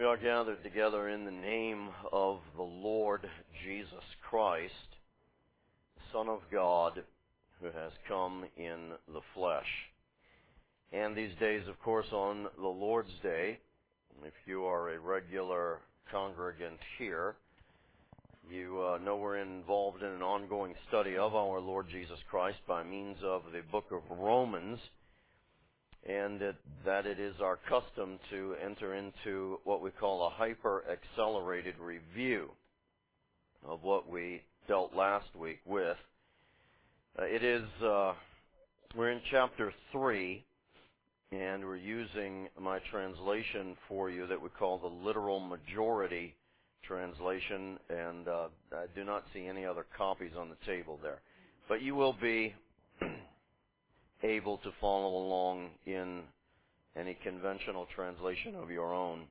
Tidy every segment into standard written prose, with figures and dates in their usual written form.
We are gathered together in the name of the Lord Jesus Christ, the Son of God, who has come in the flesh. And these days, of course, on the Lord's Day, if you are a regular congregant here, you know we're involved in an ongoing study of our Lord Jesus Christ by means of the book of Romans, and that it is our custom to enter into what we call a hyper-accelerated review of what we dealt last week with. We're in chapter 3, and we're using my translation for you that we call the literal majority translation, and I do not see any other copies on the table there. But you will be able to follow along in any conventional translation of your own.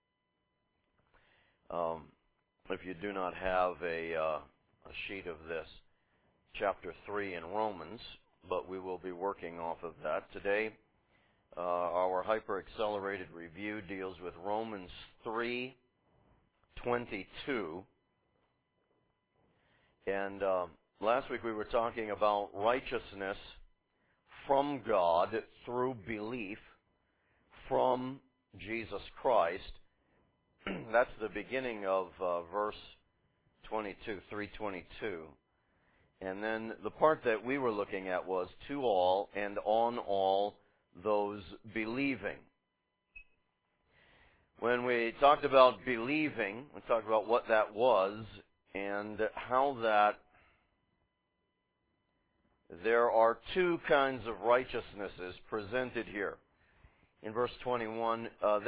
If you do not have a sheet of this, chapter 3 in Romans, but we will be working off of that. Today, our hyper-accelerated review deals with Romans 3:22. And last week we were talking about righteousness from God through belief from Jesus Christ. That's the beginning of verse 22, 3:22. And then the part that we were looking at was to all and on all those believing. When we talked about believing, we talked about what that was and how that there are two kinds of righteousnesses presented here. In verse 21,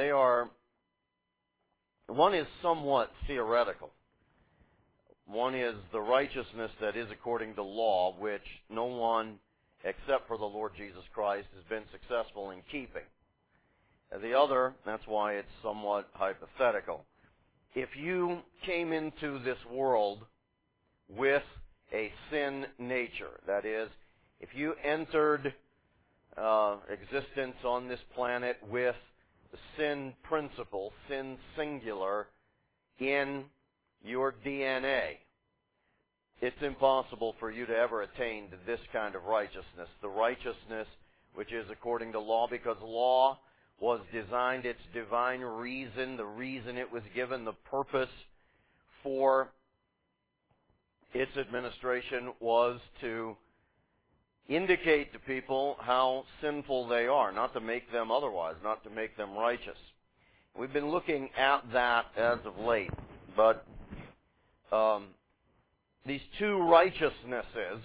one is somewhat theoretical. One is the righteousness that is according to law, which no one except for the Lord Jesus Christ has been successful in keeping. The other, that's why it's somewhat hypothetical. If you came into this world with a sin nature, that is, if you entered existence on this planet with the sin principle, sin singular, in your DNA, it's impossible for you to ever attain to this kind of righteousness, the righteousness which is according to law, because law was designed, its divine reason, the reason it was given, the purpose for its administration was to indicate to people how sinful they are, not to make them otherwise, not to make them righteous. We've been looking at that as of late, but these two righteousnesses,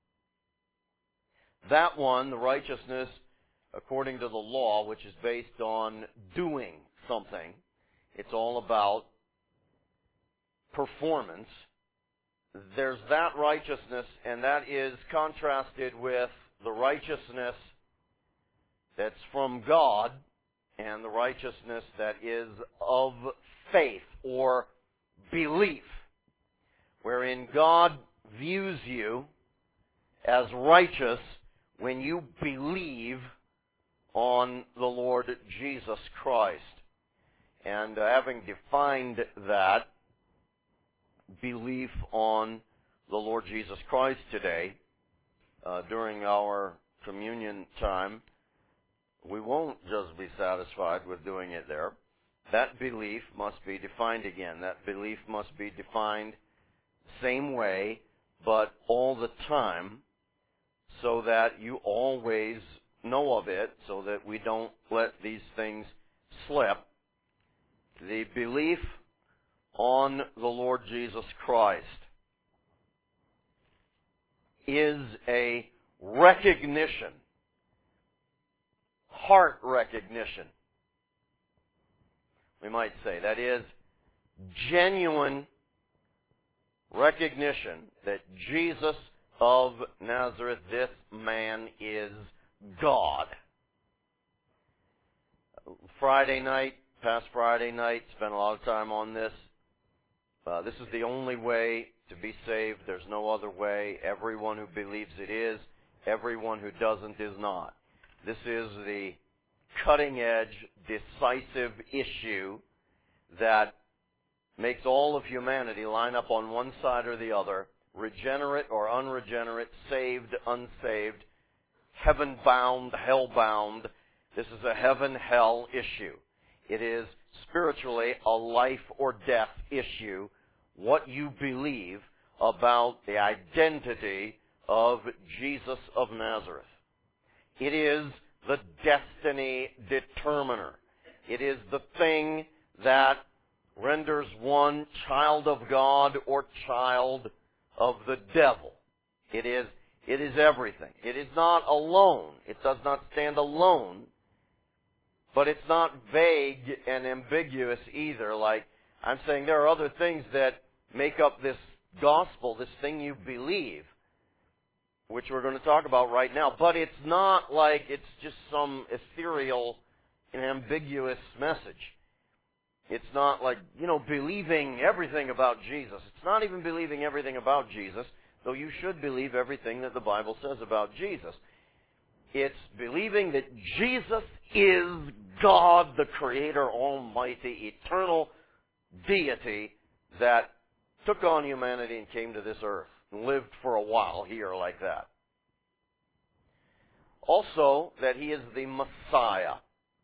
that one, the righteousness according to the law, which is based on doing something, it's all about performance. There's that righteousness, and that is contrasted with the righteousness that's from God and the righteousness that is of faith or belief, wherein God views you as righteous when you believe on the Lord Jesus Christ. And having defined that belief on the Lord Jesus Christ today, during our communion time, we won't just be satisfied with doing it there. That belief must be defined again. That belief must be defined the same way, but all the time, so that you always know of it, so that we don't let these things slip. The belief on the Lord Jesus Christ is a recognition, heart recognition, we might say. That is genuine recognition that Jesus of Nazareth, this man, is God. Past Friday night, spent a lot of time on this. This is the only way to be saved. There's no other way. Everyone who believes it is. Everyone who doesn't is not. This is the cutting-edge, decisive issue that makes all of humanity line up on one side or the other, regenerate or unregenerate, saved, unsaved, heaven-bound, hell-bound. This is a heaven-hell issue. It is spiritually a life or death issue, what you believe about the identity of Jesus of Nazareth. It is the destiny determiner. It is the thing that renders one child of God or child of the devil. It is everything. It is not alone. It does not stand alone, but it's not vague and ambiguous either. Like, I'm saying there are other things that make up this gospel, this thing you believe, which we're going to talk about right now. But it's not like it's just some ethereal and ambiguous message. It's not like, believing everything about Jesus. It's not even believing everything about Jesus, though you should believe everything that the Bible says about Jesus. It's believing that Jesus is God, the Creator, Almighty, eternal deity that took on humanity and came to this earth and lived for a while here like that. Also, that He is the Messiah.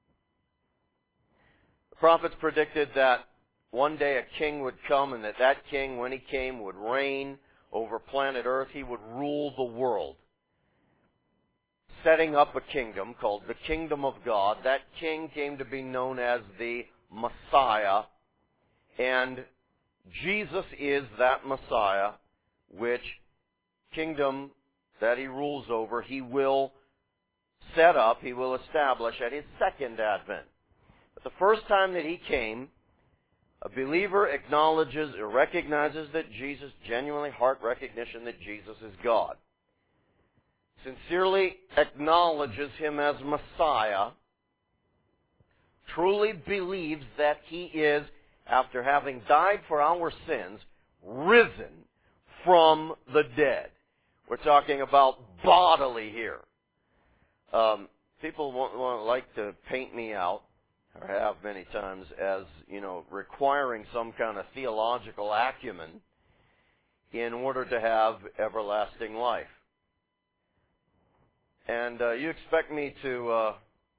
The prophets predicted that one day a king would come, and that king, when he came, would reign over planet Earth. He would rule the world, setting up a kingdom called the Kingdom of God. That king came to be known as the Messiah, and Jesus is that Messiah, which kingdom that He rules over, He will set up, He will establish at His second advent. But the first time that He came, a believer acknowledges or recognizes that Jesus, genuinely heart recognition that Jesus is God, sincerely acknowledges Him as Messiah, truly believes that He is, after having died for our sins, risen from the dead. We're talking about bodily here. People like to paint me out, or have many times, as, requiring some kind of theological acumen in order to have everlasting life. And you expect me to,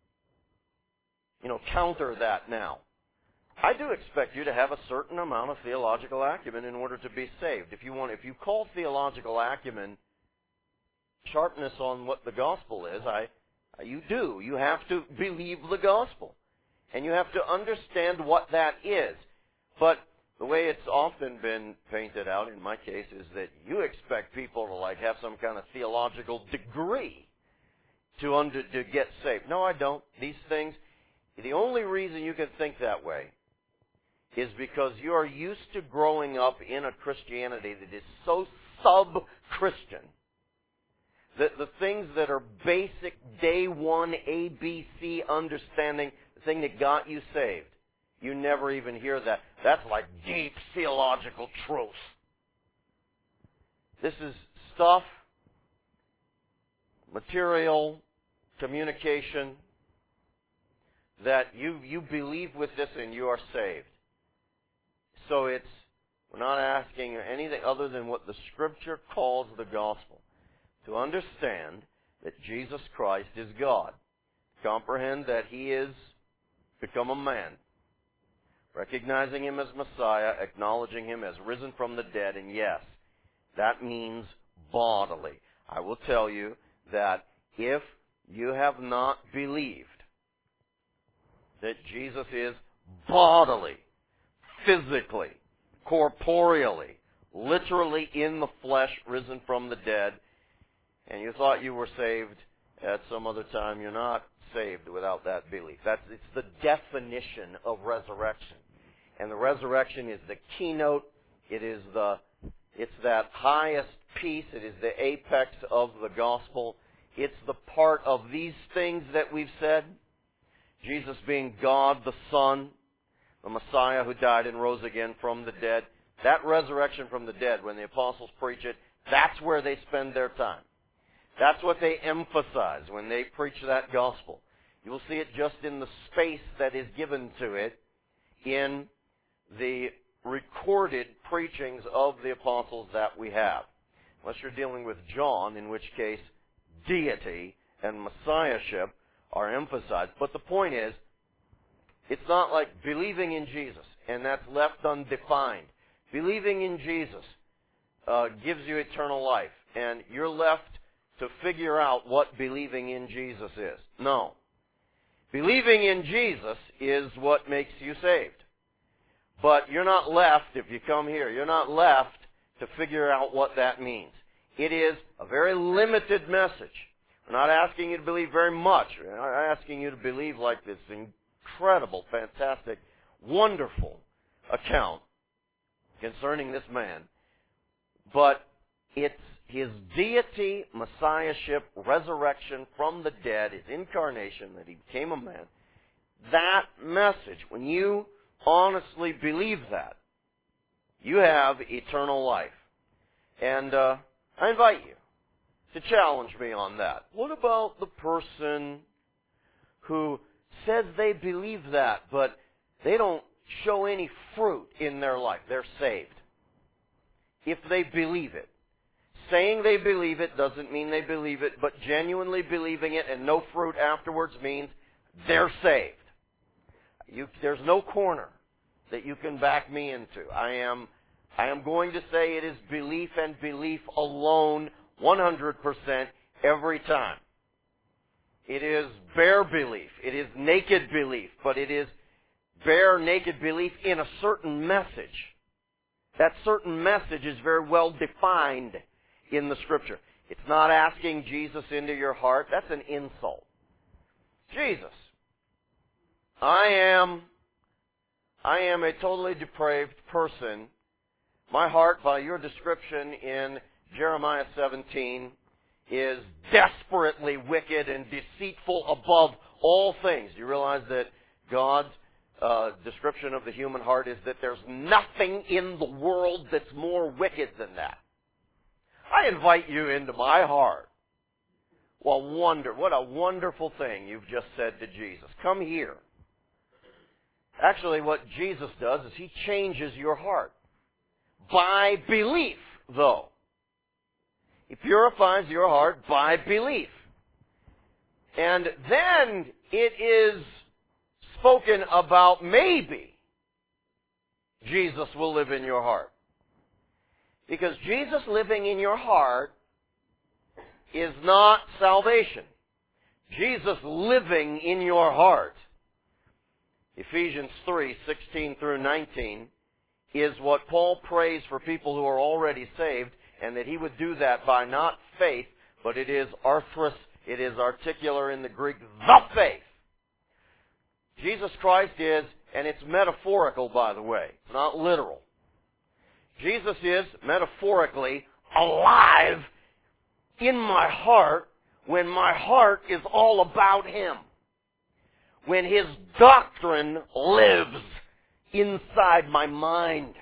counter that now. I do expect you to have a certain amount of theological acumen in order to be saved. If you call theological acumen sharpness on what the gospel is, you do. You have to believe the gospel. And you have to understand what that is. But the way it's often been painted out, in my case, is that you expect people to have some kind of theological degree to get saved. No, I don't. These things, the only reason you can think that way is because you are used to growing up in a Christianity that is so sub-Christian that the things that are basic day one ABC understanding, the thing that got you saved, you never even hear that. That's like deep theological truth. This is stuff, material, communication, that you believe with this and you are saved. So we're not asking anything other than what the Scripture calls the gospel. To understand that Jesus Christ is God. Comprehend that He is become a man. Recognizing Him as Messiah, acknowledging Him as risen from the dead, and yes, that means bodily. I will tell you that if you have not believed that Jesus is bodily, physically, corporeally, literally in the flesh, risen from the dead, and you thought you were saved at some other time, you're not saved without that belief. It's the definition of resurrection. And the resurrection is the keynote. It's that highest piece. It is the apex of the gospel. It's the part of these things that we've said. Jesus being God the Son, the Messiah who died and rose again from the dead. That resurrection from the dead, when the apostles preach it, that's where they spend their time. That's what they emphasize when they preach that gospel. You will see it just in the space that is given to it in the recorded preachings of the apostles that we have. Unless you're dealing with John, in which case deity and messiahship are emphasized. But the point is, it's not like believing in Jesus, and that's left undefined. Believing in Jesus gives you eternal life, and you're left to figure out what believing in Jesus is. No. Believing in Jesus is what makes you saved. But you're not left, if you come here, you're not left to figure out what that means. It is a very limited message. We're not asking you to believe very much. We're not asking you to believe like this incredible, fantastic, wonderful account concerning this man. But it's his deity, messiahship, resurrection from the dead, his incarnation, that he became a man. That message, when you honestly believe that, you have eternal life. And I invite you to challenge me on that. What about the person who says they believe that, but they don't show any fruit in their life? They're saved. If they believe it. Saying they believe it doesn't mean they believe it, but genuinely believing it and no fruit afterwards means they're saved. There's no corner that you can back me into. I am going to say it is belief and belief alone 100% every time. It is bare belief. It is naked belief, but it is bare, naked belief in a certain message. That certain message is very well defined in the Scripture. It's not asking Jesus into your heart. That's an insult. Jesus, I am a totally depraved person. My heart, by your description in Jeremiah 17, is desperately wicked and deceitful above all things. Do you realize that God's description of the human heart is that there's nothing in the world that's more wicked than that? I invite you into my heart. Well, what a wonderful thing you've just said to Jesus. Come here. Actually, what Jesus does is He changes your heart. By belief, though. He purifies your heart by belief. And then it is spoken about maybe Jesus will live in your heart. Because Jesus living in your heart is not salvation. Jesus living in your heart, Ephesians 3:16 through 19, is what Paul prays for people who are already saved, and that he would do that by not faith, but it is arthros, it is articular in the Greek, the faith. Jesus Christ is, and it's metaphorical, by the way, it's not literal. Jesus is, metaphorically, alive in my heart when my heart is all about Him. When His doctrine lives inside my mind.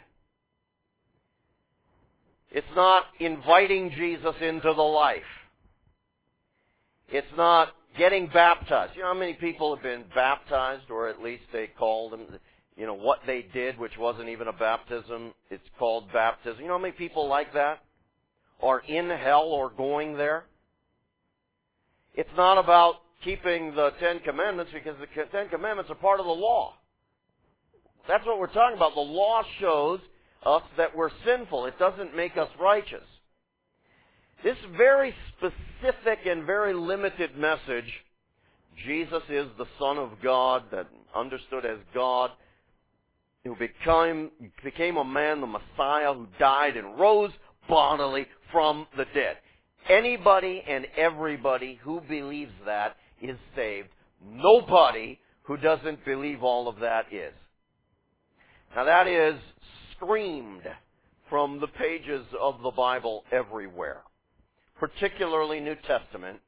It's not inviting Jesus into the life. It's not getting baptized. You know how many people have been baptized, or at least they called them, what they did, which wasn't even a baptism, it's called baptism. You know how many people like that are in hell or going there? It's not about keeping the Ten Commandments, because the Ten Commandments are part of the law. That's what we're talking about. The law shows us that we're sinful. It doesn't make us righteous. This very specific and very limited message, Jesus is the Son of God, that understood as God, who became a man, the Messiah, who died and rose bodily from the dead. Anybody and everybody who believes that is saved. Nobody who doesn't believe all of that is. Now that is screamed from the pages of the Bible everywhere, particularly New Testament.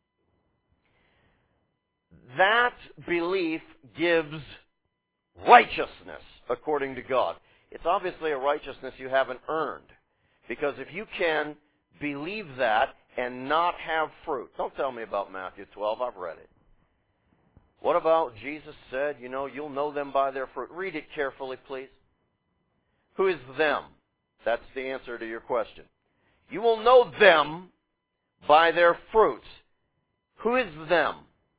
That belief gives righteousness according to God. It's obviously a righteousness you haven't earned, because if you can believe that and not have fruit. Don't tell me about Matthew 12, I've read it. What about Jesus said, you'll know them by their fruit? Read it carefully, please. Who is them? That's the answer to your question. You will know them by their fruits. Who is them?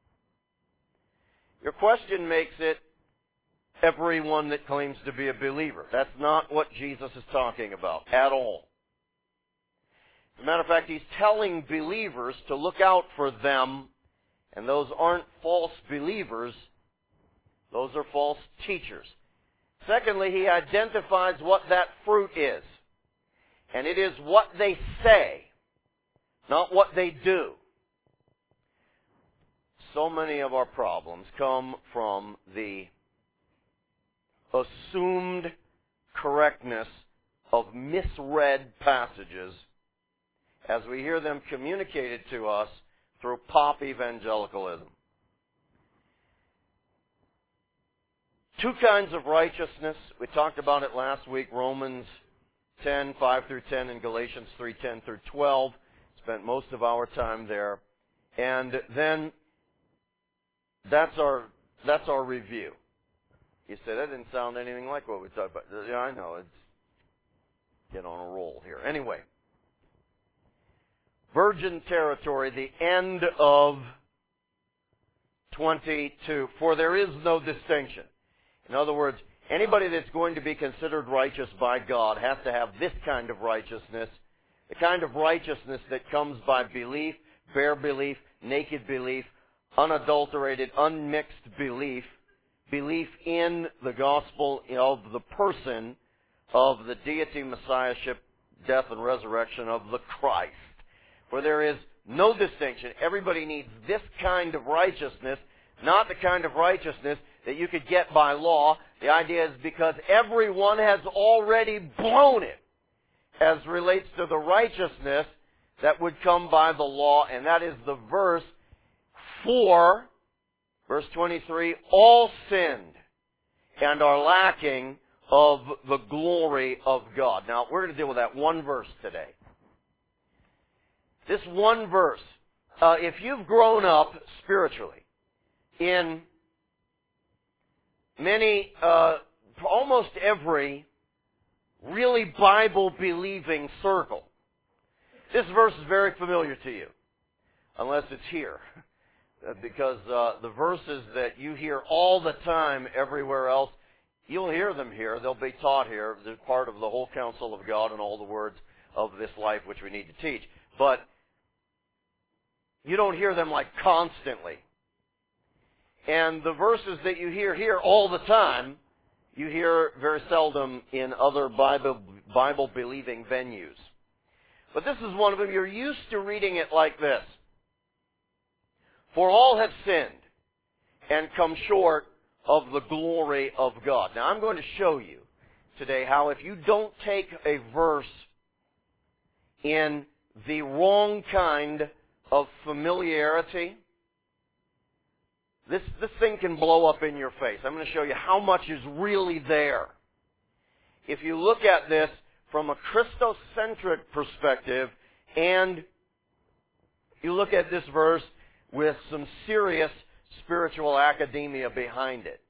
Your question makes it everyone that claims to be a believer. That's not what Jesus is talking about at all. As a matter of fact, He's telling believers to look out for them, and those aren't false believers. Those are false teachers. Secondly, He identifies what that fruit is. And it is what they say, not what they do. So many of our problems come from the assumed correctness of misread passages as we hear them communicated to us through pop evangelicalism. Two kinds of righteousness. We talked about it last week, Romans 10, 5 through 10, and Galatians 3, 10 through 12. Spent most of our time there. And then that's our review. You say, that didn't sound anything like what we talked about. Yeah, I know. It's get on a roll here. Anyway. Virgin territory, the end of 22. For there is no distinction. In other words, anybody that's going to be considered righteous by God has to have this kind of righteousness. The kind of righteousness that comes by belief, bare belief, naked belief, unadulterated, unmixed belief. Belief in the gospel of the person of the deity, messiahship, death, and resurrection of the Christ. For there is no distinction. Everybody needs this kind of righteousness, not the kind of righteousness that you could get by law. The idea is because everyone has already blown it as relates to the righteousness that would come by the law, and that is the verse for verse 23, all sinned and are lacking of the glory of God. Now, we're going to deal with that one verse today. This one verse, if you've grown up spiritually in many, almost every really Bible-believing circle, this verse is very familiar to you, unless it's here. Because the verses that you hear all the time everywhere else, you'll hear them here. They'll be taught here. They're part of the whole counsel of God and all the words of this life which we need to teach. But you don't hear them like constantly. And the verses that you hear here all the time, you hear very seldom in other Bible-believing venues. But this is one of them. You're used to reading it like this. For all have sinned and come short of the glory of God. Now, I'm going to show you today how if you don't take a verse in the wrong kind of familiarity, this thing can blow up in your face. I'm going to show you how much is really there. If you look at this from a Christocentric perspective and you look at this verse with some serious spiritual academia behind it.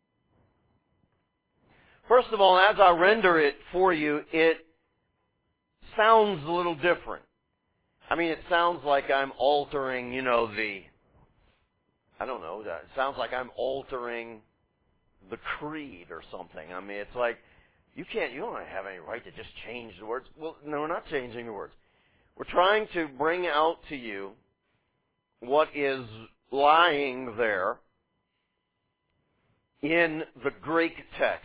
First of all, as I render it for you, it sounds a little different. I mean, it sounds like I'm altering, it sounds like I'm altering the creed or something. I mean, it's like, you don't have any right to just change the words. Well, no, we're not changing the words. We're trying to bring out to you what is lying there in the Greek text.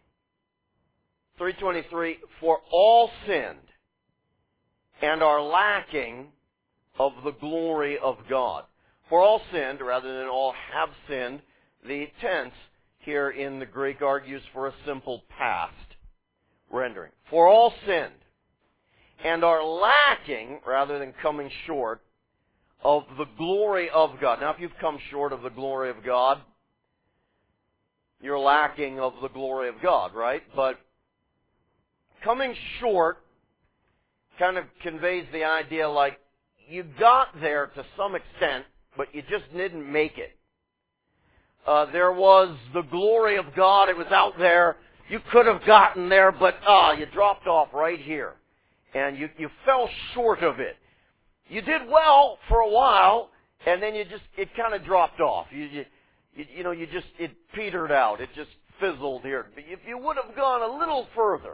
3:23, for all sinned and are lacking of the glory of God. For all sinned, rather than all have sinned, the tense here in the Greek argues for a simple past rendering. For all sinned and are lacking, rather than coming short, of the glory of God. Now, if you've come short of the glory of God, you're lacking of the glory of God, right? But coming short kind of conveys the idea like you got there to some extent, but you just didn't make it. There was the glory of God. It was out there. You could have gotten there, but you dropped off right here. And you fell short of it. You did well for a while, and then it kind of dropped off. It petered out. It just fizzled here. But if you would have gone a little further,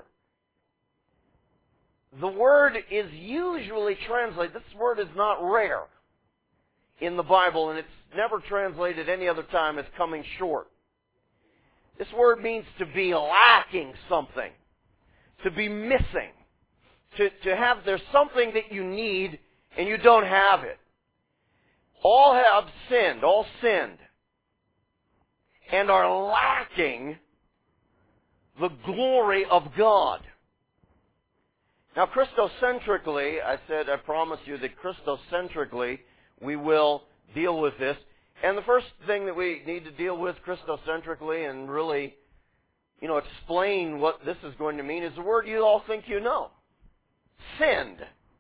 the word is usually translated, this word is not rare in the Bible, and it's never translated any other time as coming short. This word means to be lacking something, to be missing, to have, there's something that you need and you don't have it. All have sinned, all sinned, and are lacking the glory of God. Now, Christocentrically, I promise you that Christocentrically, we will deal with this. And the first thing that we need to deal with Christocentrically and really, explain what this is going to mean is the word you all think you know. Sinned.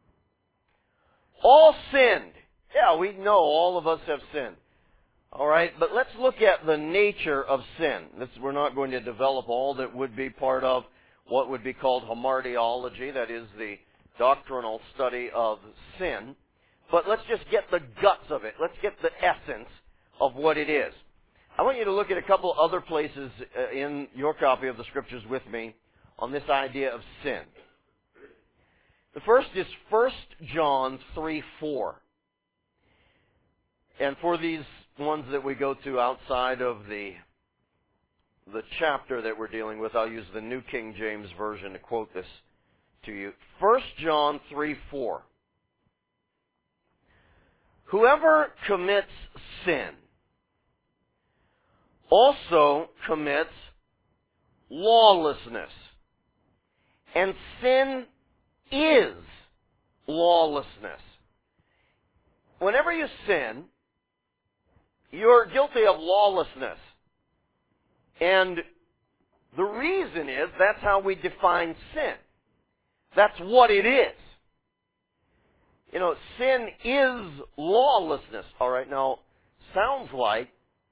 All sinned. Yeah, we know all of us have sinned. All right, but let's look at the nature of sin. We're not going to develop all that would be part of what would be called hamartiology, that is the doctrinal study of sin. But let's just get the guts of it. Let's get the essence of what it is. I want you to look at a couple other places in your copy of the Scriptures with me on this idea of sin. The first is 1 John 3:4. And for these ones that we go to outside of the chapter that we're dealing with, I'll use the New King James Version to quote this to you. 1 John 3:4. Whoever commits sin also commits lawlessness. And sin is lawlessness. Whenever you sin, you're guilty of lawlessness. And the reason is, that's how we define sin. That's what it is. Sin is lawlessness. All right, now, sounds like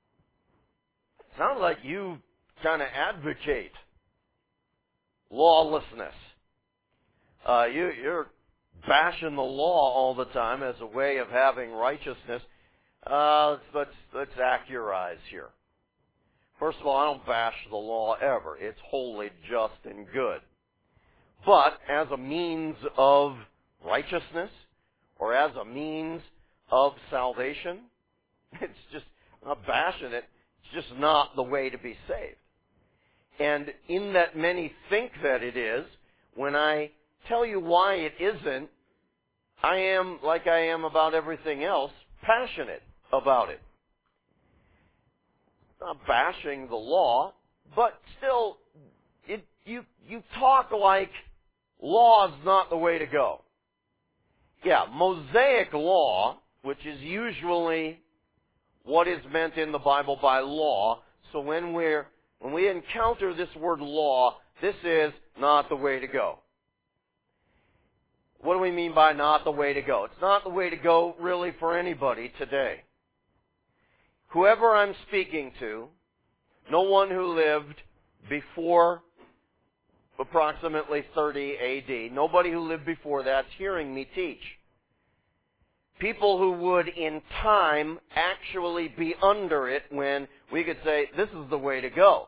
you kind of advocate lawlessness. You're bashing the law all the time as a way of having righteousness. Let's accurize here. First of all, I don't bash the law ever. It's holy, just, and good. But as a means of righteousness, or as a means of salvation, I'm not bashing it. It's just not the way to be saved. And in that many think that it is, when I tell you why it isn't, I am, like I am about everything else, passionate about it. Not bashing the law, but still, you talk like law's not the way to go. Yeah, Mosaic law, which is usually what is meant in the Bible by law. So when we encounter this word law, this is not the way to go. What do we mean by not the way to go? It's not the way to go really for anybody today. Whoever I'm speaking to, no one who lived before approximately 30 AD, nobody who lived before that's hearing me teach. People who would in time actually be under it when we could say, this is the way to go.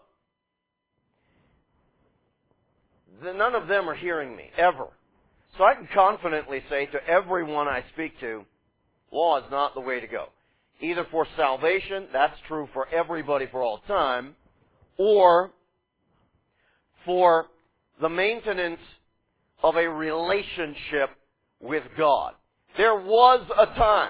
None of them are hearing me, ever. So I can confidently say to everyone I speak to, law is not the way to go. Either for salvation, that's true for everybody for all time, or for the maintenance of a relationship with God. There was a time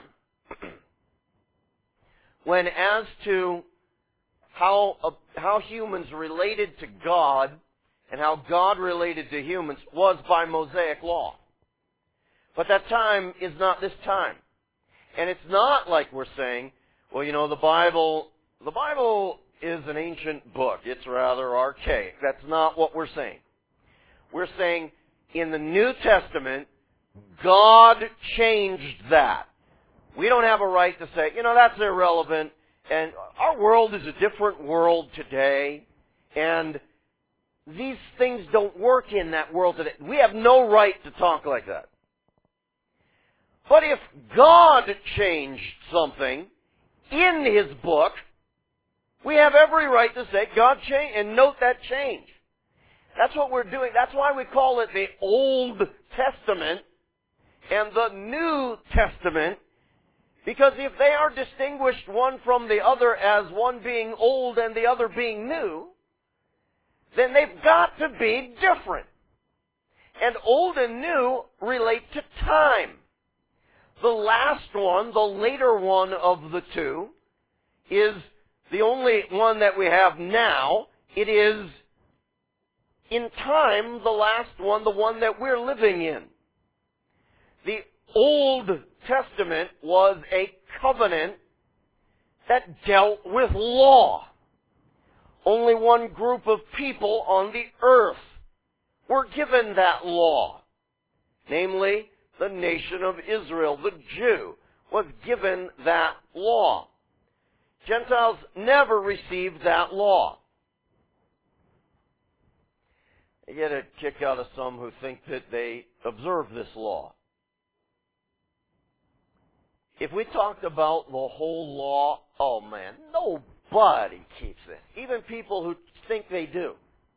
when, as to how humans related to God and how God related to humans, was by Mosaic law. But that time is not this time. And it's not like we're saying, well, the Bible is an ancient book. It's rather archaic. That's not what we're saying. We're saying in the New Testament, God changed that. We don't have a right to say, that's irrelevant. And our world is a different world today. And these things don't work in that world today. We have no right to talk like that. But if God changed something in His book, we have every right to say God changed and note that change. That's what we're doing. That's why we call it the Old Testament and the New Testament. Because if they are distinguished one from the other as one being old and the other being new, then they've got to be different. And old and new relate to time. The last one, the later one of the two, is the only one that we have now. It is, in time, the last one, the one that we're living in. The Old Testament was a covenant that dealt with law. Only one group of people on the earth were given that law. Namely, the nation of Israel, the Jew, was given that law. Gentiles never received that law. I get a kick out of some who think that they observe this law. If we talked about the whole law, oh man, nobody keeps it. Even people who think they do.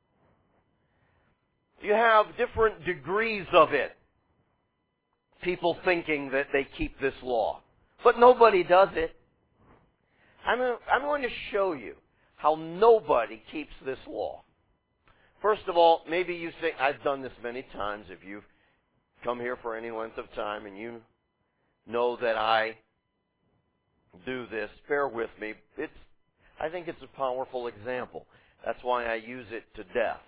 You have different degrees of it. People thinking that they keep this law. But nobody does it. I'm going to show you how nobody keeps this law. First of all, maybe you think, I've done this many times. If you've come here for any length of time and you know that I do this, bear with me. I think it's a powerful example. That's why I use it to death.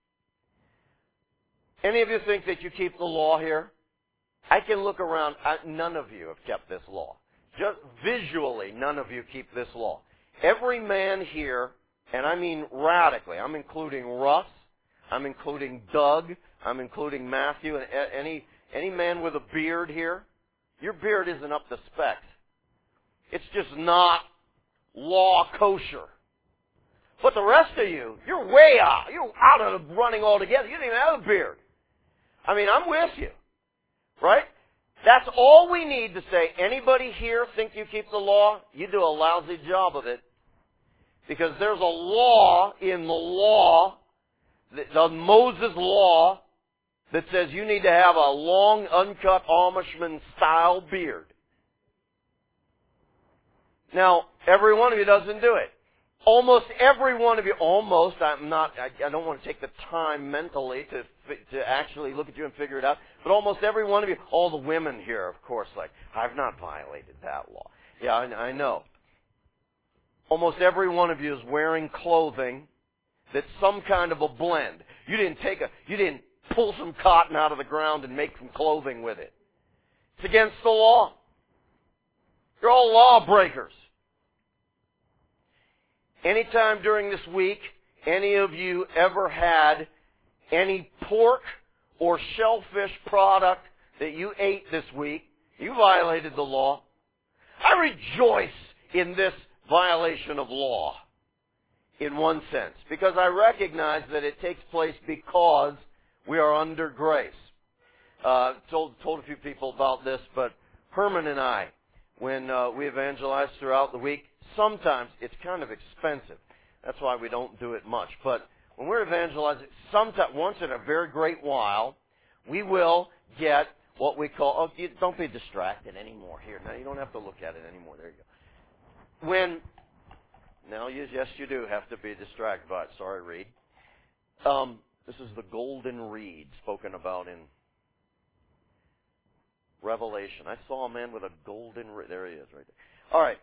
Any of you think that you keep the law here? I can look around. None of you have kept this law. Just visually, none of you keep this law. Every man here, and I mean radically, I'm including Russ, I'm including Doug, I'm including Matthew, and any man with a beard here, your beard isn't up to specs. It's just not law kosher. But the rest of you, you're way out. You're out of the running altogether. You don't even have a beard. I mean, I'm with you. Right? That's all we need to say. Anybody here think you keep the law? You do a lousy job of it. Because there's a law in the law, the Moses law, that says you need to have a long, uncut Amishman-style beard. Now, every one of you doesn't do it. Almost every one of you, I don't want to take the time mentally to actually look at you and figure it out, but almost every one of you, all the women here, of course, like, I've not violated that law. Yeah, I know. Almost every one of you is wearing clothing that's some kind of a blend. You didn't pull some cotton out of the ground and make some clothing with it. It's against the law. You're all lawbreakers. Anytime during this week, any of you ever had any pork or shellfish product that you ate this week, you violated the law. I rejoice in this violation of law, in one sense, because I recognize that it takes place because we are under grace. Told a few people about this, but Herman and I, when we evangelize throughout the week, sometimes it's kind of expensive. That's why we don't do it much. But when we're evangelizing, sometimes, once in a very great while, we will get what we call, don't be distracted anymore here. Now, you don't have to look at it anymore. There you go. Yes, you do have to be distracted by it. Sorry, Reed. This is the golden reed spoken about in Revelation. I saw a man with a golden reed. There he is right there. All right.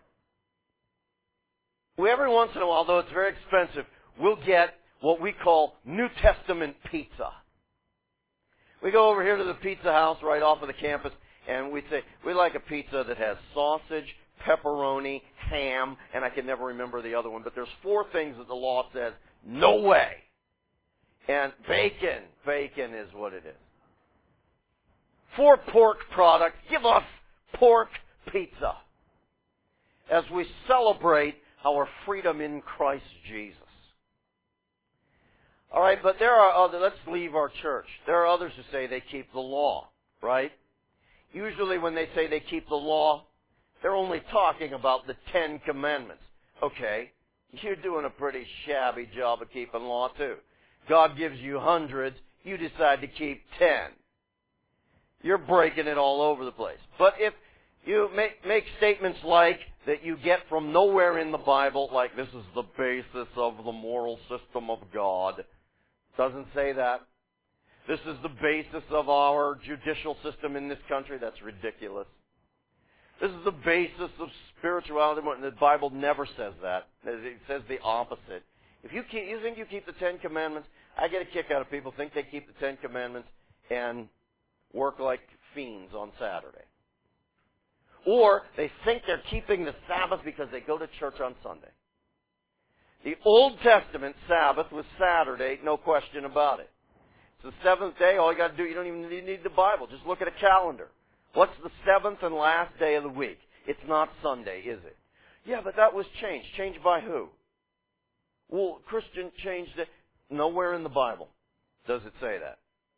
Every once in a while, though it's very expensive, we'll get what we call New Testament pizza. We go over here to the pizza house right off of the campus, and we say, we like a pizza that has sausage, pepperoni, ham, and I can never remember the other one, but there's 4 things that the law says, no way. And bacon is what it is. 4 pork products, give us pork pizza. As we celebrate our freedom in Christ Jesus. All right, but there are other, let's leave our church. There are others who say they keep the law, right? Usually when they say they keep the law, they're only talking about the 10 Commandments. Okay, you're doing a pretty shabby job of keeping law too. God gives you hundreds, you decide to keep 10. You're breaking it all over the place. But if you make statements like that you get from nowhere in the Bible, like this is the basis of the moral system of God, doesn't say that. This is the basis of our judicial system in this country. That's ridiculous. This is the basis of spirituality. The Bible never says that. It says the opposite. If you think you keep the 10 Commandments, I get a kick out of people who think they keep the 10 Commandments and work like fiends on Saturday. Or they think they're keeping the Sabbath because they go to church on Sunday. The Old Testament Sabbath was Saturday, no question about it. It's the seventh day. All you got to do, you don't even need the Bible. Just look at a calendar. What's the seventh and last day of the week? It's not Sunday, is it? Yeah, but that was changed. Changed by who? Well, Christian changed it. Nowhere in the Bible does it say that.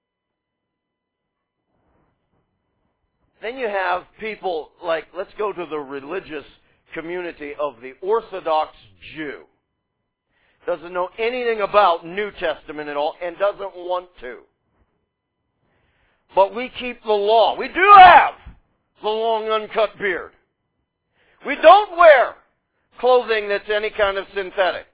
Then you have people like, let's go to the religious community of the Orthodox Jew. Doesn't know anything about New Testament at all and doesn't want to. But we keep the law. We do have the long uncut beard. We don't wear clothing that's any kind of synthetic.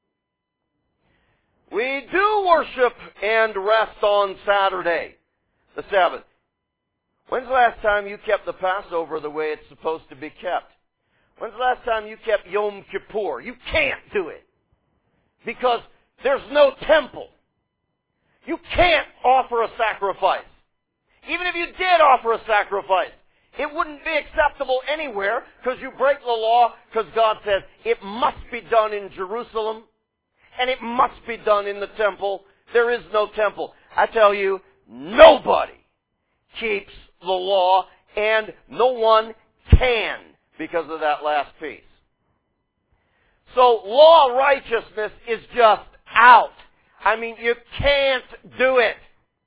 We do worship and rest on Saturday, the Sabbath. When's the last time you kept the Passover the way it's supposed to be kept? When's the last time you kept Yom Kippur? You can't do it. Because there's no temple. You can't offer a sacrifice. Even if you did offer a sacrifice, it wouldn't be acceptable anywhere because you break the law because God says it must be done in Jerusalem and it must be done in the temple. There is no temple. I tell you, nobody keeps the law and no one can because of that last piece. So law righteousness is just out. I mean, you can't do it.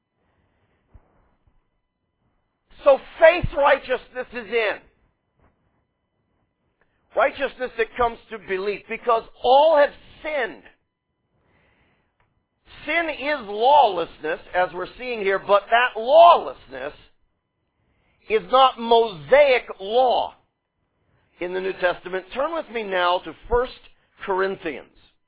So faith righteousness is in. Righteousness that comes to belief because all have sinned. Sin is lawlessness, as we're seeing here, but that lawlessness is not Mosaic law in the New Testament. Turn with me now to 1 Corinthians.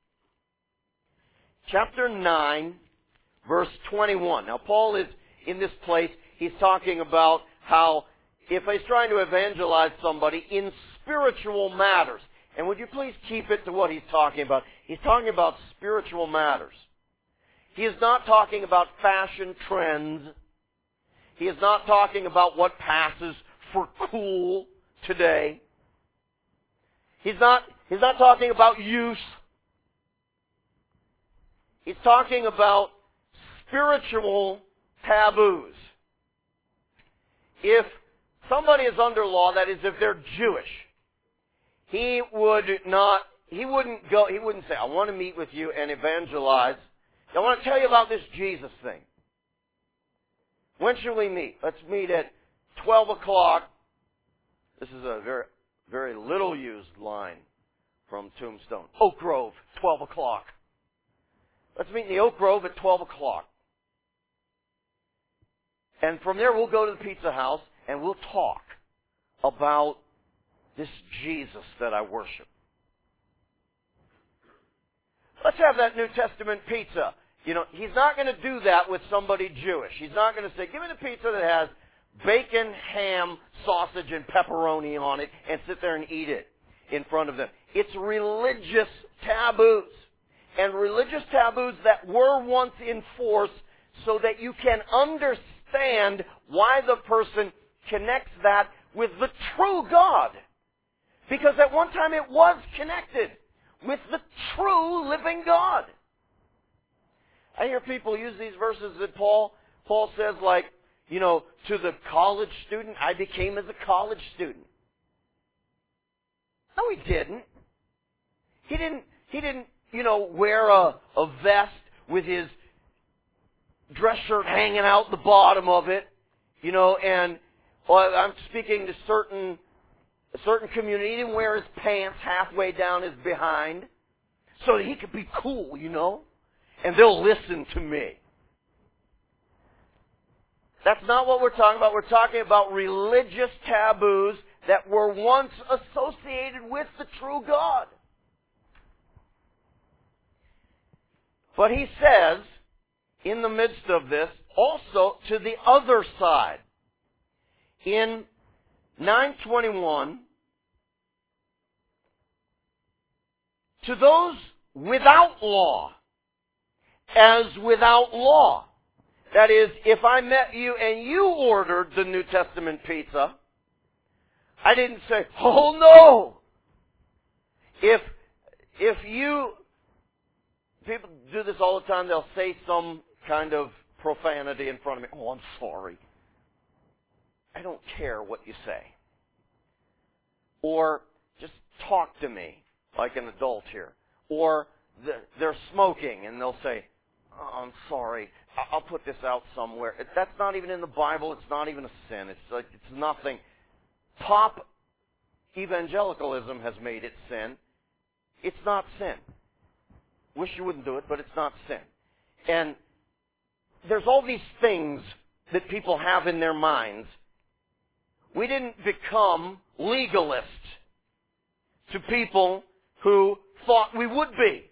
Chapter 9, verse 21. Now, Paul is in this place. He's talking about how if he's trying to evangelize somebody in spiritual matters, and would you please keep it to what he's talking about? He's talking about spiritual matters. He is not talking about fashion trends. He is not talking about what passes for cool today. He's not talking about use. He's talking about spiritual taboos. If somebody is under law, that is, if they're Jewish, he wouldn't say, I want to meet with you and evangelize. I want to tell you about this Jesus thing. When should we meet? Let's meet at 12 o'clock. This is a very, very little used line from Tombstone. Oak Grove, 12 o'clock. Let's meet in the Oak Grove at 12 o'clock. And from there we'll go to the pizza house and we'll talk about this Jesus that I worship. Let's have that New Testament pizza. You know, he's not going to do that with somebody Jewish. He's not going to say, give me the pizza that has bacon, ham, sausage, and pepperoni on it and sit there and eat it in front of them. It's religious taboos. And religious taboos that were once in force so that you can understand why the person connects that with the true God. Because at one time it was connected with the true living God. I hear people use these verses that Paul says, like, you know, to the college student, I became as a college student. No, he didn't. He didn't, you know, wear a vest with his dress shirt hanging out the bottom of it, and I'm speaking to a certain community. He didn't wear his pants halfway down his behind so that he could be cool, and they'll listen to me. That's not what we're talking about. We're talking about religious taboos that were once associated with the true God. But he says, in the midst of this, also to the other side. In 9:21, to those without law, as without law. That is, if I met you and you ordered the New Testament pizza, I didn't say, oh no! If you, people do this all the time, they'll say some kind of profanity in front of me. Oh, I'm sorry. I don't care what you say. Or just talk to me like an adult here. Or they're smoking and they'll say, oh, I'm sorry, I'll put this out somewhere. That's not even in the Bible. It's not even a sin. It's nothing. Pop evangelicalism has made it sin. It's not sin. Wish you wouldn't do it, but it's not sin. And there's all these things that people have in their minds. We didn't become legalists to people who thought we would be.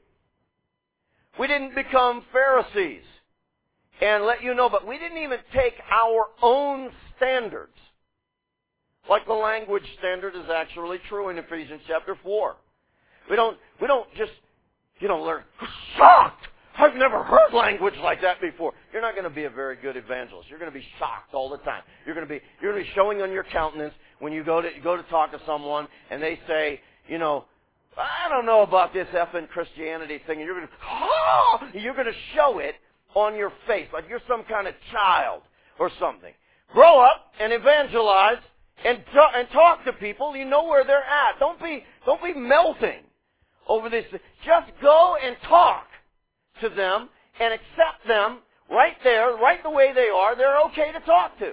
We didn't become Pharisees and let you know, but we didn't even take our own standards. Like the language standard is actually true in Ephesians chapter 4. We don't just, learn, shocked! I've never heard language like that before. You're not going to be a very good evangelist. You're going to be shocked all the time. You're going to be showing on your countenance when you go to talk to someone and they say, I don't know about this effing Christianity thing. And you're going to show it on your face like you're some kind of child or something. Grow up and evangelize and talk to people. You know where they're at. Don't be melting over this. Just go and talk to them and accept them right there, right the way they are. They're okay to talk to.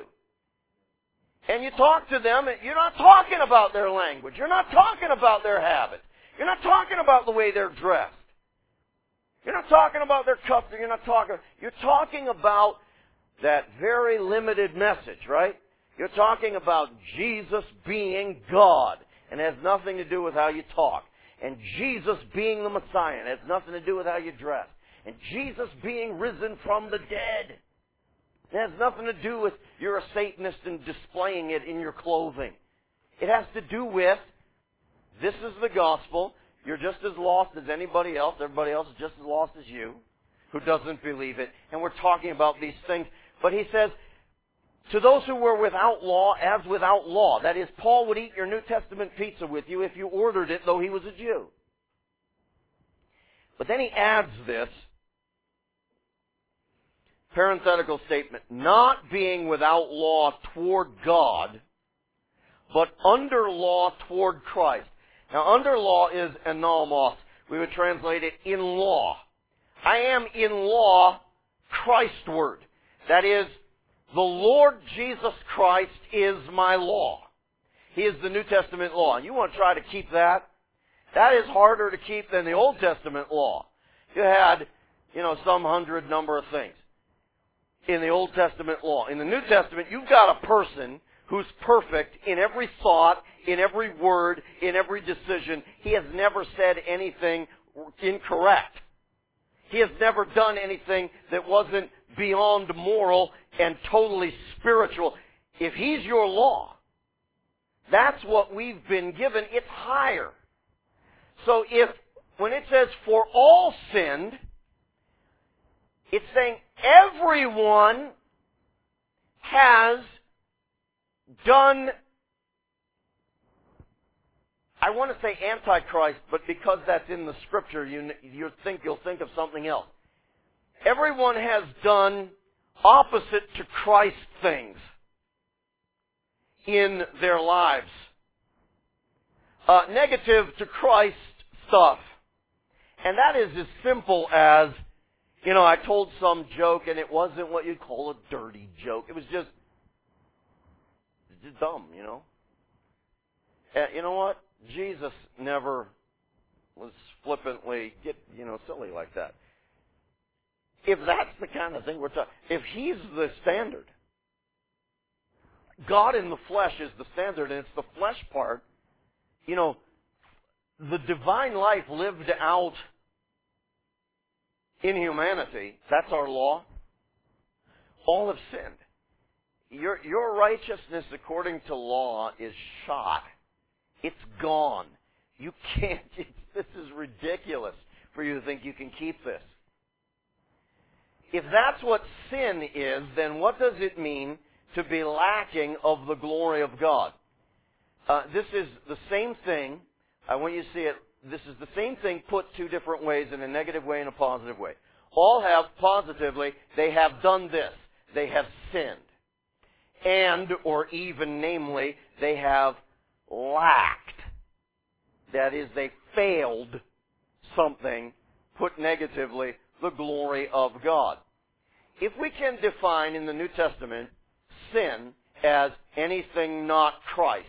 And you talk to them, and you're not talking about their language. You're not talking about their habits. You're not talking about the way they're dressed. You're not talking about their cups. You're talking about that very limited message, right? You're talking about Jesus being God, and it has nothing to do with how you talk. And Jesus being the Messiah, and it has nothing to do with how you dress. And Jesus being risen from the dead. It has nothing to do with you're a Satanist and displaying it in your clothing. It has to do with, this is the gospel. You're just as lost as anybody else. Everybody else is just as lost as you who doesn't believe it. And we're talking about these things. But he says, to those who were without law, as without law. That is, Paul would eat your New Testament pizza with you if you ordered it, though he was a Jew. But then he adds this parenthetical statement, not being without law toward God, but under law toward Christ. Now, under law is anomos. We would translate it in law. I am in law Christward. That is, the Lord Jesus Christ is my law. He is the New Testament law. And you want to try to keep that? That is harder to keep than the Old Testament law. You had, some hundred number of things in the Old Testament law. In the New Testament, you've got a person who's perfect in every thought, in every word, in every decision. He has never said anything incorrect. He has never done anything that wasn't beyond moral and totally spiritual. If He's your law, that's what we've been given. It's higher. So when it says, for all sinned, it's saying everyone has done, I want to say Antichrist, but because that's in the Scripture, you'll think of something else. Everyone has done opposite to Christ things in their lives. Negative to Christ stuff. And that is as simple as I told some joke, and it wasn't what you'd call a dirty joke. It was just dumb, And you know what? Jesus never was flippantly silly like that. If that's the kind of thing we're talking, if He's the standard, God in the flesh is the standard, and it's the flesh part. The divine life lived out in humanity, that's our law. All have sinned. Your righteousness according to law is shot. It's gone. You can't, this is ridiculous for you to think you can keep this. If that's what sin is, then what does it mean to be lacking of the glory of God? This is the same thing. I want you to see it. This is the same thing put two different ways, in a negative way and a positive way. All have positively, they have done this. They have sinned. And, or even namely, they have lacked. That is, they failed something, put negatively, the glory of God. If we can define in the New Testament sin as anything not Christ,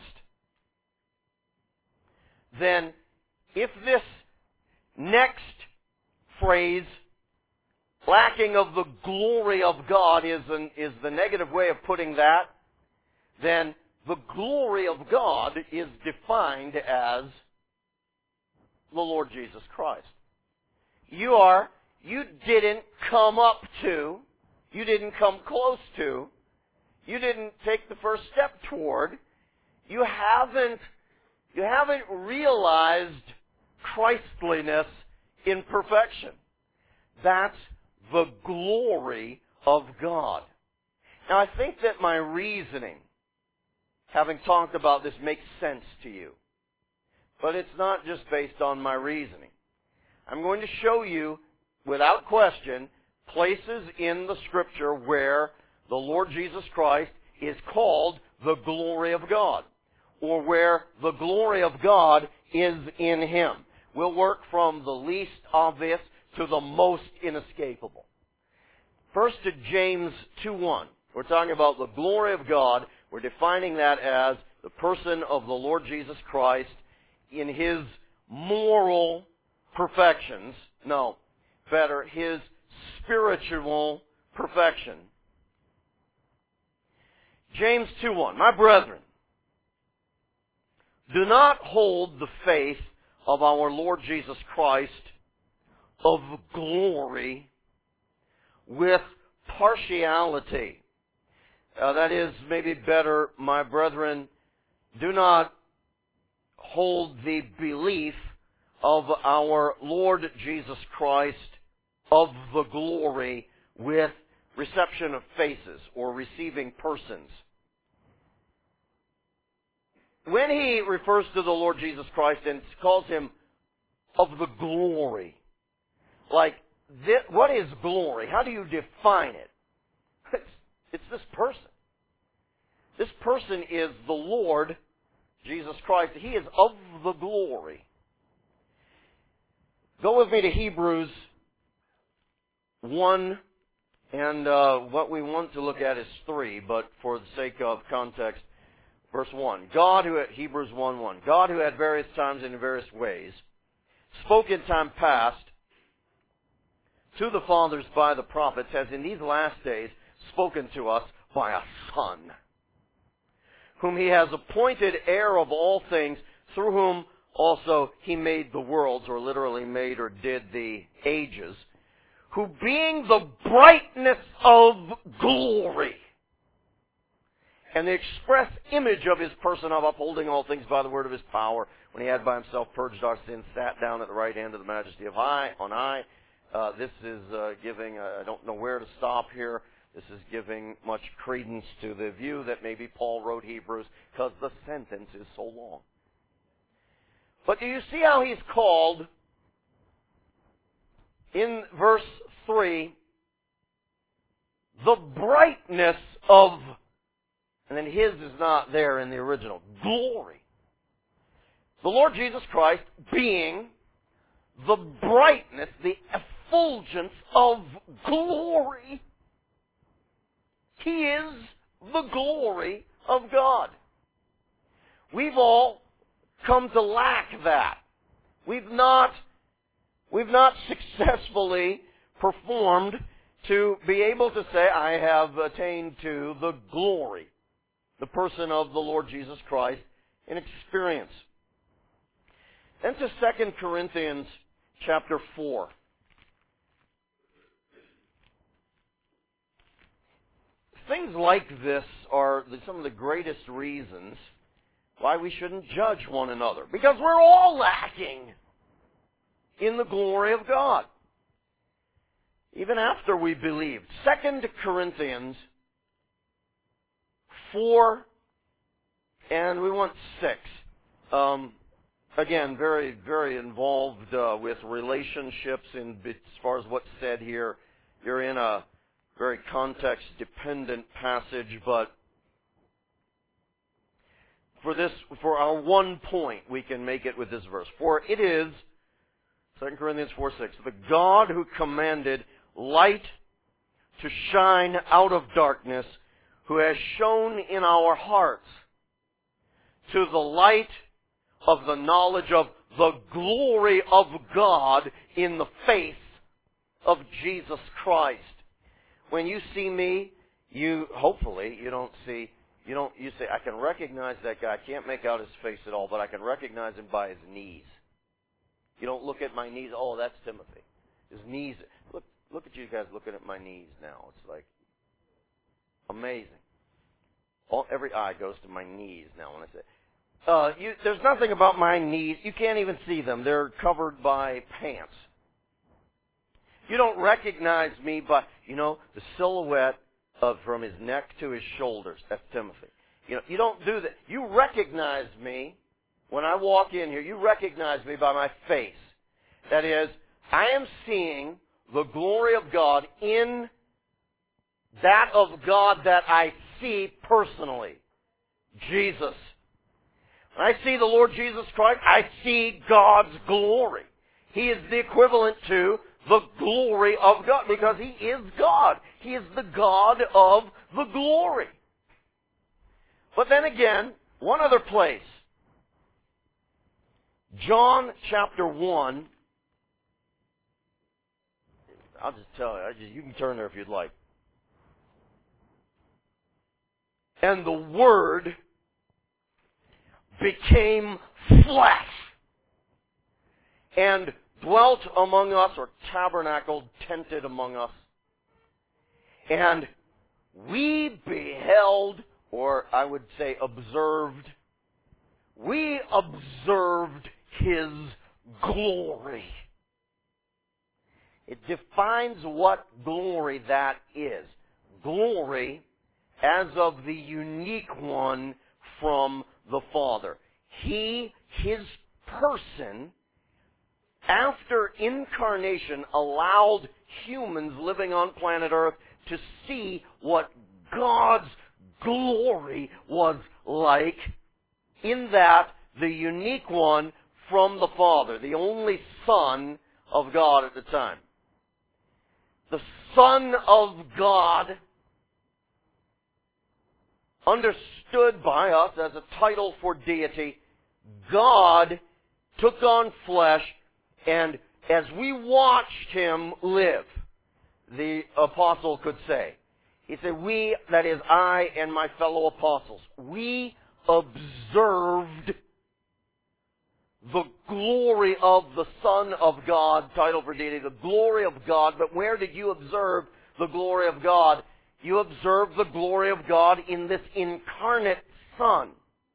then if this next phrase, lacking of the glory of God, is the negative way of putting that, then the glory of God is defined as the Lord Jesus Christ. You didn't come up to, you didn't come close to, you didn't take the first step toward, you haven't realized Christliness in perfection. That's the glory of God. Now, I think that my reasoning, having talked about this, makes sense to you. But it's not just based on my reasoning. I'm going to show you, without question, places in the Scripture where the Lord Jesus Christ is called the glory of God, or where the glory of God is in Him. We'll work from the least obvious to the most inescapable. First to James 2:1. We're talking about the glory of God. We're defining that as the person of the Lord Jesus Christ in His moral perfections. No, better, His spiritual perfection. James 2:1. My brethren, do not hold the faith of our Lord Jesus Christ of glory with partiality. That is, maybe better, my brethren, do not hold the belief of our Lord Jesus Christ of the glory with reception of faces or receiving persons. When he refers to the Lord Jesus Christ and calls Him of the glory, like, what is glory? How do you define it? It's this person. This person is the Lord Jesus Christ. He is of the glory. Go with me to Hebrews 1, and what we want to look at is 3, but for the sake of context, verse 1. Hebrews 1:1. God, who at various times and in various ways spoke in time past to the fathers by the prophets, has in these last days spoken to us by a Son, whom He has appointed heir of all things, through whom also He made the worlds, or literally made or did the ages, who being the brightness of glory and the express image of His person, of upholding all things by the word of His power, when He had by Himself purged our sins, sat down at the right hand of the majesty of on high. This is giving, I don't know where to stop here. This is giving much credence to the view that maybe Paul wrote Hebrews because the sentence is so long. But do you see how he's called in verse 3, the brightness of, and then His is not there in the original, glory. The Lord Jesus Christ being the brightness, the effulgence of glory. He is the glory of God. We've all come to lack that. We've not successfully performed to be able to say, I have attained to the glory, the person of the Lord Jesus Christ in experience. Then to 2 Corinthians chapter 4. Things like this are some of the greatest reasons why we shouldn't judge one another. Because we're all lacking in the glory of God. Even after we believed. 2 Corinthians 4, and we want 6. Again, very, very involved with relationships as far as what's said here. You're in a very context-dependent passage, but for our one point, we can make it with this verse. For it is, 2 Corinthians 4:6, the God who commanded light to shine out of darkness, who has shone in our hearts to the light of the knowledge of the glory of God in the face of Jesus Christ. When you see me, you say, I can recognize that guy. I can't make out his face at all, but I can recognize him by his knees. You don't look at my knees, oh, that's Timothy. His knees, look at you guys looking at my knees now. It's like amazing. Every eye goes to my knees now when I say, there's nothing about my knees. You can't even see them. They're covered by pants. You don't recognize me by, the silhouette from his neck to his shoulders. That's Timothy. You don't do that. You recognize me when I walk in here. You recognize me by my face. That is, I am seeing the glory of God in that of God that I see personally. Jesus. When I see the Lord Jesus Christ, I see God's glory. He is the equivalent to the glory of God, because He is God. He is the God of the glory. But then again, one other place. John chapter 1. I'll just tell you. You can turn there if you'd like. And the Word became flesh and dwelt among us, or tabernacled, tented among us. And we beheld, or I would say observed, we observed His glory. It defines what glory that is. Glory as of the unique one from the Father. His person, after incarnation, allowed humans living on planet Earth to see what God's glory was like, in that the unique one from the Father, the only Son of God at the time. The Son of God, understood by us as a title for deity, God took on flesh, and as we watched Him live, the apostle could say, he said, we, that is I and my fellow apostles, we observed the glory of the Son of God, title for deity, the glory of God. But where did you observe the glory of God? You observed the glory of God in this incarnate Son.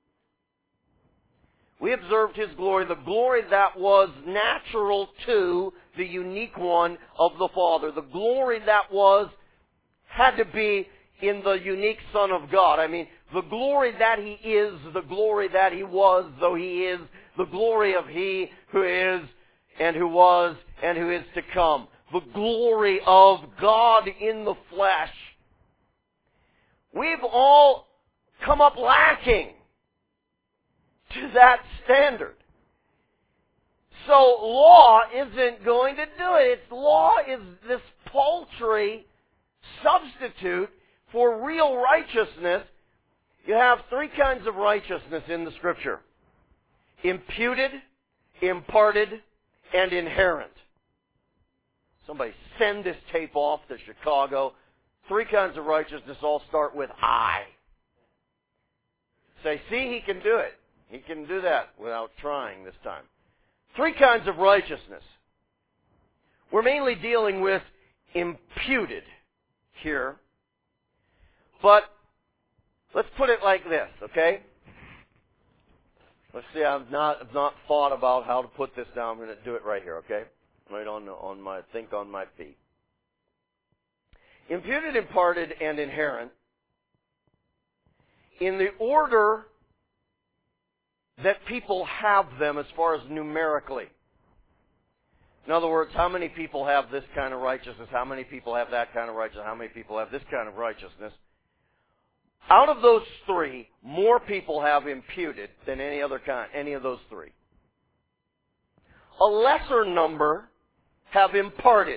We observed His glory, the glory that was natural to the unique one of the Father. The glory that had to be in the unique Son of God. I mean, the glory that He is, the glory that He was, though He is, the glory of He who is, and who was, and who is to come. The glory of God in the flesh. We've all come up lacking to that standard. So law isn't going to do it. Law is this paltry substitute for real righteousness. You have three kinds of righteousness in the Scripture: imputed, imparted, and inherent. Somebody send this tape off to Chicago. Three kinds of righteousness all start with I. Say, see, he can do it. He can do that without trying this time. Three kinds of righteousness. We're mainly dealing with imputed here. But let's put it like this, okay? Let's see, I've not thought about how to put this down. I'm going to do it right here, okay? Right on my feet. Imputed, imparted, and inherent, in the order that people have them as far as numerically. In other words, how many people have this kind of righteousness? How many people have that kind of righteousness? How many people have this kind of righteousness? Out of those three, more people have imputed than any of those three. A lesser number have imparted.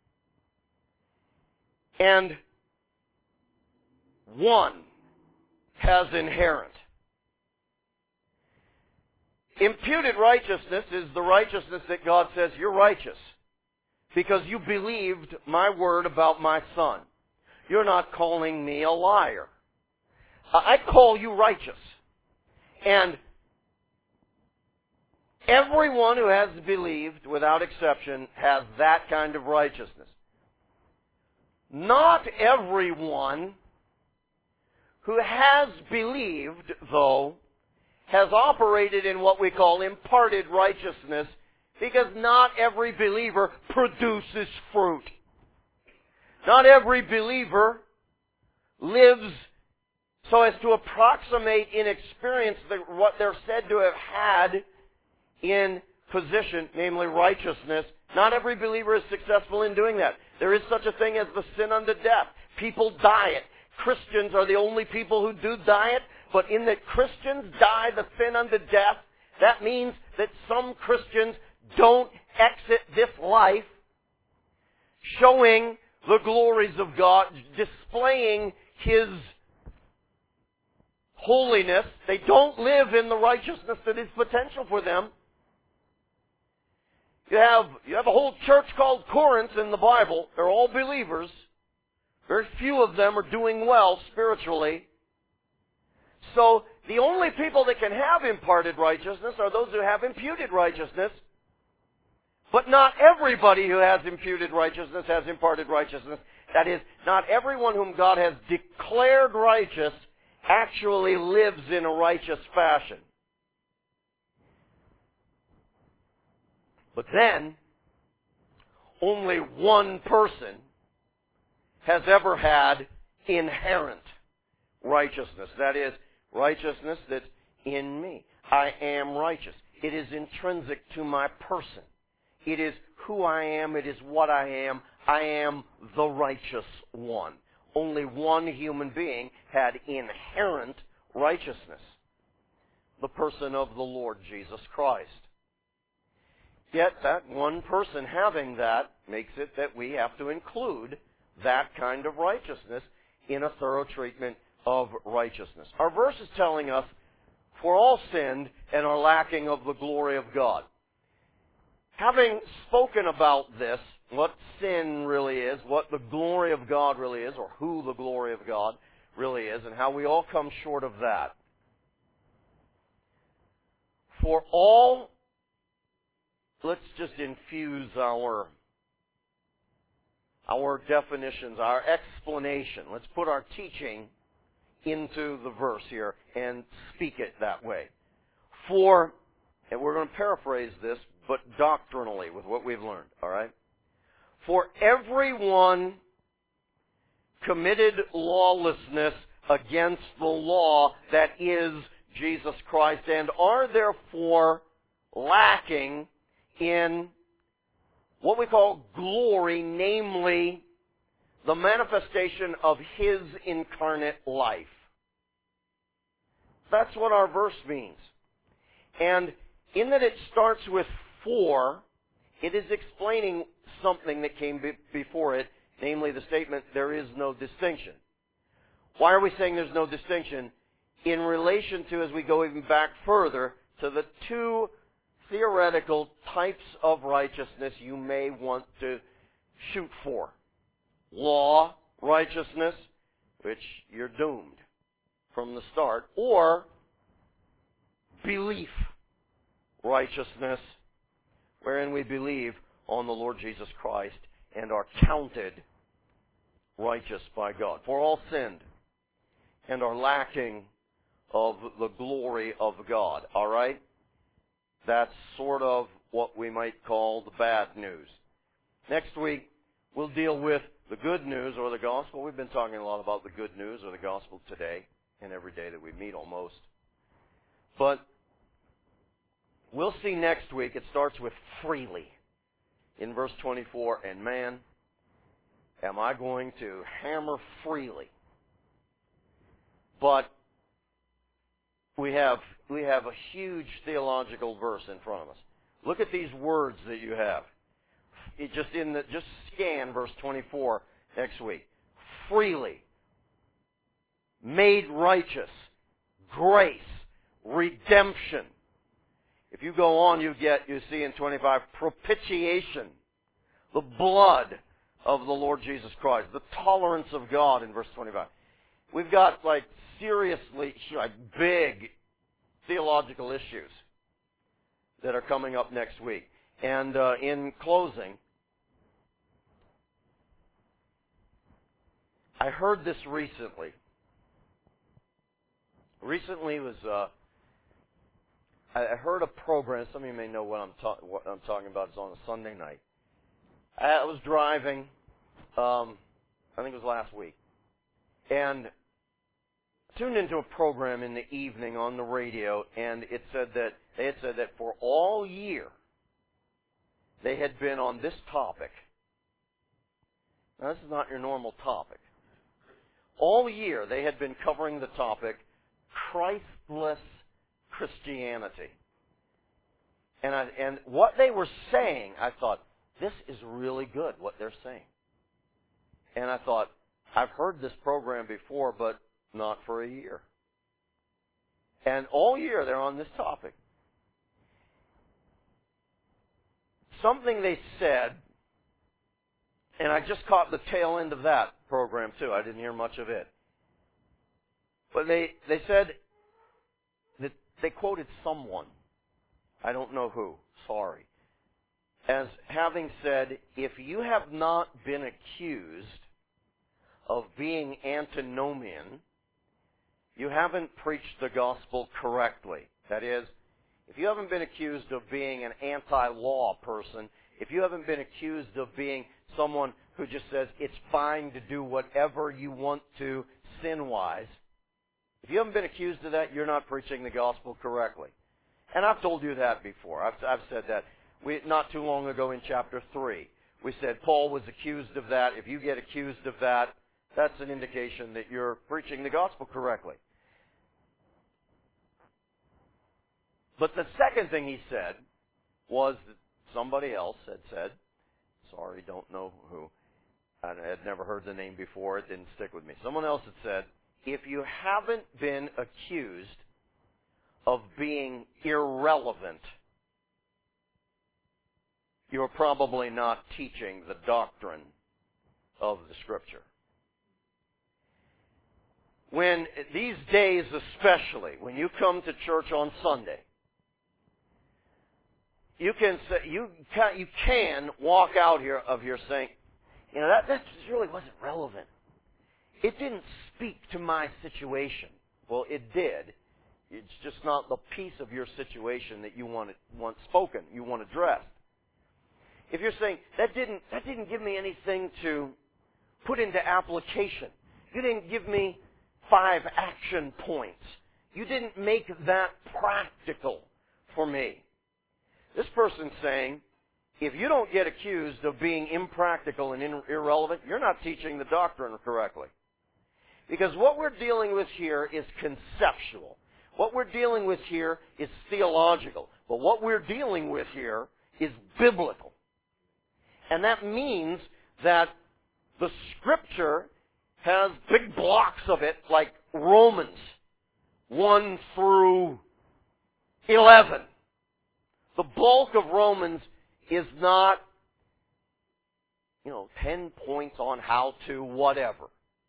And one has inherent. Imputed righteousness is the righteousness that God says, you're righteous because you believed my word about my son. You're not calling me a liar. I call you righteous. And everyone who has believed, without exception, has that kind of righteousness. Not everyone who has believed, though, has operated in what we call imparted righteousness, because not every believer produces fruit. Not every believer lives so as to approximate in experience what they're said to have had in position, namely righteousness. Not every believer is successful in doing that. There is such a thing as the sin unto death. People diet. Christians are the only people who do diet, but in that Christians die the sin unto death, that means that some Christians don't exit this life showing the glories of God, displaying His holiness. They don't live in the righteousness that is potential for them. You have a whole church called Corinth in the Bible. They're all believers. Very few of them are doing well spiritually. So the only people that can have imparted righteousness are those who have imputed righteousness. But not everybody who has imputed righteousness has imparted righteousness. That is, not everyone whom God has declared righteous actually lives in a righteous fashion. But then, only one person has ever had inherent righteousness. That is, righteousness that's in me. I am righteous. It is intrinsic to my person. It is who I am. It is what I am. I am the righteous one. Only one human being had inherent righteousness. The person of the Lord Jesus Christ. Yet that one person having that makes it that we have to include that kind of righteousness in a thorough treatment of righteousness. Our verse is telling us, for all sinned and are lacking of the glory of God. Having spoken about this, what sin really is, what the glory of God really is, or who the glory of God really is, and how we all come short of that. For all, let's just infuse our definitions, our explanation. Let's put our teaching into the verse here and speak it that way. For, and we're going to paraphrase this, but doctrinally with what we've learned, all right? For everyone committed lawlessness against the law that is Jesus Christ, and are therefore lacking in what we call glory, namely the manifestation of His incarnate life. That's what our verse means. And in that it starts with For it is explaining something that came before it, namely the statement, there is no distinction. Why are we saying there's no distinction? In relation to, as we go even back further, to the two theoretical types of righteousness you may want to shoot for. Law righteousness, which you're doomed from the start, or belief righteousness, wherein we believe on the Lord Jesus Christ and are counted righteous by God. For all sinned and are lacking of the glory of God. All right? That's sort of what we might call the bad news. Next week, we'll deal with the good news or the gospel. We've been talking a lot about the good news or the gospel today and every day that we meet almost. But we'll see next week. It starts with freely in verse 24. And man, am I going to hammer freely. But we have a huge theological verse in front of us. Look at these words that you have. Just scan verse 24 next week. Freely, made righteous, grace, redemption. If you go on, you see in 25 propitiation, the blood of the Lord Jesus Christ, the tolerance of God in verse 25. We've got seriously big theological issues that are coming up next week. And in closing, I heard this recently. I heard a program. Some of you may know what I'm talking about. It's on a Sunday night. I was driving. I think it was last week, and tuned into a program in the evening on the radio, and they had said that for all year they had been on this topic. Now, this is not your normal topic. All year they had been covering the topic Christless Christianity. And what they were saying, I thought, this is really good, what they're saying. And I thought, I've heard this program before, but not for a year. And all year they're on this topic. Something they said, and I just caught the tail end of that program too. I didn't hear much of it. But they said that they quoted someone, I don't know who, sorry, as having said, if you have not been accused of being antinomian, you haven't preached the gospel correctly. That is, if you haven't been accused of being an anti-law person, if you haven't been accused of being someone who just says it's fine to do whatever you want to sin-wise, if you haven't been accused of that, you're not preaching the gospel correctly. And I've told you that before. I've said that. Not too long ago in chapter 3, we said Paul was accused of that. If you get accused of that, that's an indication that you're preaching the gospel correctly. But the second thing he said was that somebody else had said, sorry, don't know who, I had never heard the name before, it didn't stick with me. Someone else had said, if you haven't been accused of being irrelevant, you're probably not teaching the doctrine of the Scripture. When these days especially, when you come to church on Sunday, you can walk out here of here saying, that just really wasn't relevant. It didn't speak to my situation. Well, it did. It's just not the piece of your situation that you want spoken, you want addressed. If you're saying, that didn't give me anything to put into application. You didn't give me 5 action points. You didn't make that practical for me. This person's saying, if you don't get accused of being impractical and irrelevant, you're not teaching the doctrine correctly. Because what we're dealing with here is conceptual. What we're dealing with here is theological. But what we're dealing with here is biblical. And that means that the Scripture has big blocks of it, like Romans 1 through 11. The bulk of Romans is not, 10 points on how to whatever.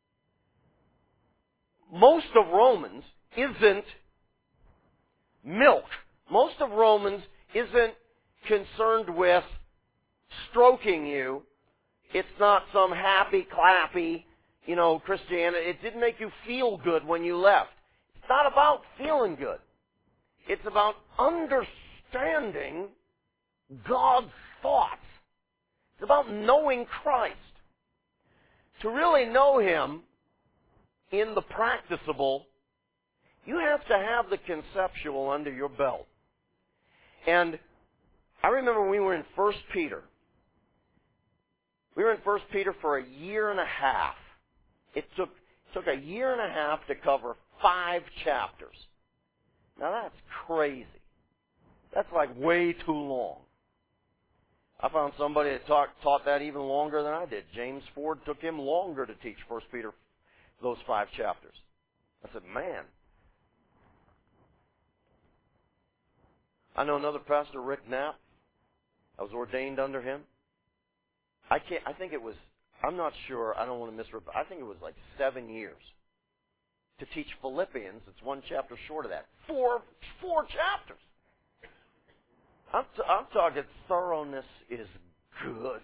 Most of Romans isn't milk. Most of Romans isn't concerned with stroking you. It's not some happy, clappy, Christianity. It didn't make you feel good when you left. It's not about feeling good. It's about understanding God's thoughts. It's about knowing Christ. To really know Him in the practicable, you have to have the conceptual under your belt. And I remember when we were in 1 Peter. We were in 1 Peter for a year and a half. It took a year and a half to cover 5 chapters. Now that's crazy. That's like way too long. I found somebody that taught that even longer than I did. James Ford took him longer to teach 1 Peter, those 5 chapters. I said, man. I know another pastor, Rick Knapp. I was ordained under him. I'm not sure, I don't want to misrepresent, I think it was like 7 years to teach Philippians. It's 1 chapter short of that. Four chapters. I'm talking thoroughness is good.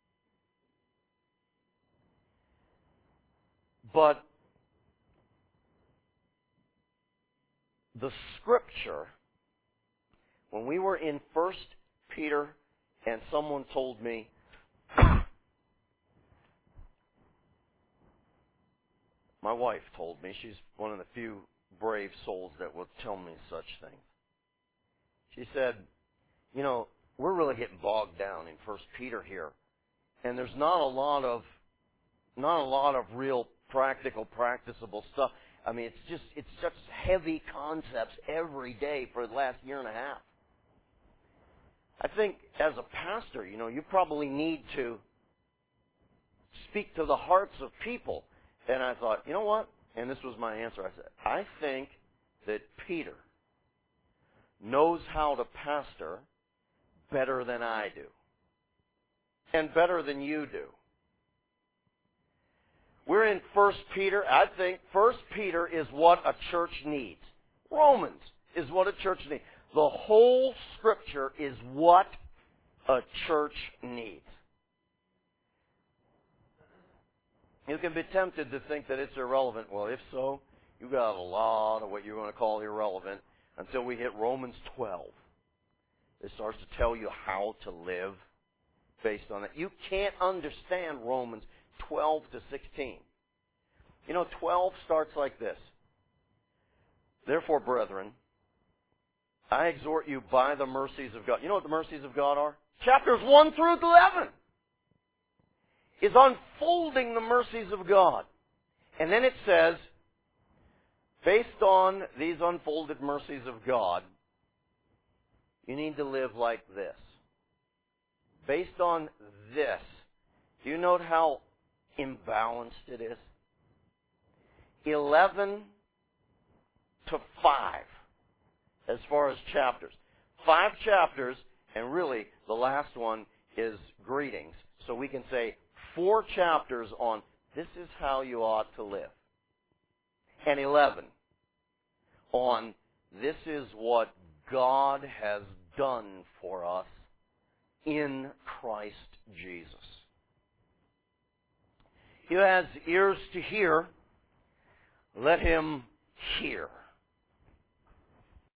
But the Scripture, when we were in 1 Peter and someone told me, my wife told me, she's one of the few brave souls that will tell me such things. She said, we're really getting bogged down in 1 Peter here. And there's not a lot of real practical, practicable stuff. I mean, it's such heavy concepts every day for the last year and a half. I think as a pastor, you probably need to speak to the hearts of people. And I thought, you know what? And this was my answer. I said, I think that Peter knows how to pastor better than I do. And better than you do. We're in 1 Peter. I think 1 Peter is what a church needs. Romans is what a church needs. The whole Scripture is what a church needs. You can be tempted to think that it's irrelevant. Well, if so, you got a lot of what you're going to call irrelevant until we hit Romans 12. It starts to tell you how to live based on it. You can't understand Romans 12 to 16. 12 starts like this. Therefore, brethren, I exhort you by the mercies of God. You know what the mercies of God are? Chapters 1 through 11 is unfolding the mercies of God. And then it says, based on these unfolded mercies of God, you need to live like this. Based on this, do you note how imbalanced it is? 11 to 5 as far as chapters. 5 chapters, and really the last one is greetings. So we can say 4 chapters on this is how you ought to live. And 11 on this is what God has done for us in Christ Jesus. He who has ears to hear, let him hear.